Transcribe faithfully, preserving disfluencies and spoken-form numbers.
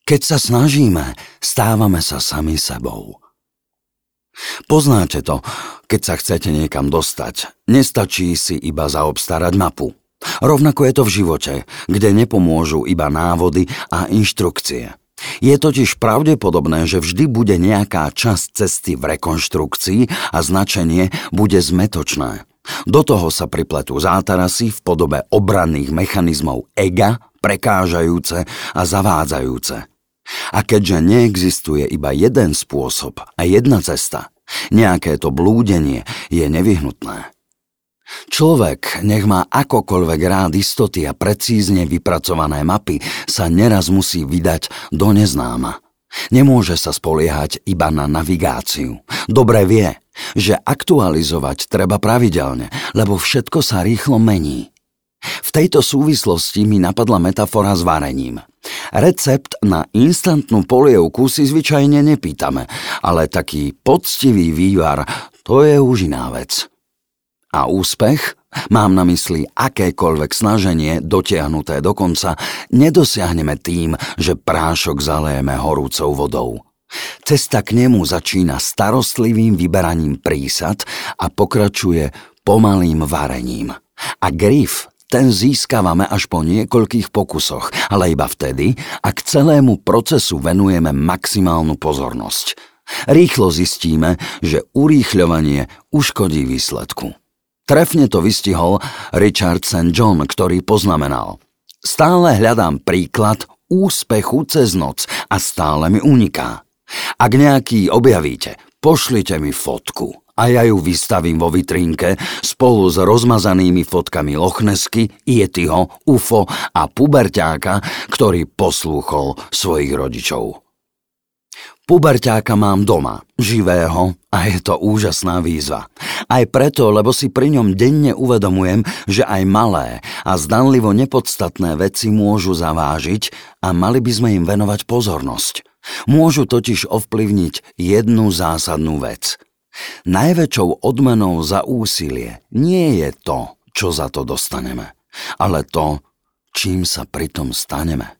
Keď sa snažíme, stávame sa sami sebou. Poznáte to, keď sa chcete niekam dostať. Nestačí si iba zaobstarať mapu. Rovnako je to v živote, kde nepomôžu iba návody a inštrukcie. Je totiž pravdepodobné, že vždy bude nejaká časť cesty v rekonštrukcii a značenie bude zmätočné. Do toho sa pripletú zátarasy v podobe obranných mechanizmov ega, prekážajúce a zavádzajúce. A keďže neexistuje iba jeden spôsob a jedna cesta, nejaké to blúdenie je nevyhnutné. Človek, nech má akokoľvek rád istoty a precízne vypracované mapy, sa neraz musí vydať do neznáma. Nemôže sa spoliehať iba na navigáciu. Dobre vie, že aktualizovať treba pravidelne, lebo všetko sa rýchlo mení. V tejto súvislosti mi napadla metafora s varením. Recept na instantnú polievku si zvyčajne nepýtame, ale taký poctivý vývar, to je už iná vec. A úspech, mám na mysli akékoľvek snaženie dotiahnuté do konca, nedosiahneme tým, že prášok zalejeme horúcou vodou. Cesta k nemu začína starostlivým vyberaním prísad a pokračuje pomalým varením. A grif, ten získavame až po niekoľkých pokusoch, ale iba vtedy, ak celému procesu venujeme maximálnu pozornosť. Rýchlo zistíme, že urýchľovanie uškodí výsledku. Trefne to vystihol Richard Saint John, ktorý poznamenal: Stále hľadám príklad úspechu cez noc a stále mi uniká. Ak nejaký objavíte, pošlite mi fotku a ja ju vystavím vo vitrínke spolu s rozmazanými fotkami Lochnesky, Yetiho, ú ef ó a puberťáka, ktorý poslúchol svojich rodičov. Puberťáka mám doma, živého, a je to úžasná výzva. Aj preto, lebo si pri ňom denne uvedomujem, že aj malé a zdanlivo nepodstatné veci môžu zavážiť a mali by sme im venovať pozornosť. Môžu totiž ovplyvniť jednu zásadnú vec. Najväčšou odmenou za úsilie nie je to, čo za to dostaneme, ale to, čím sa pritom staneme.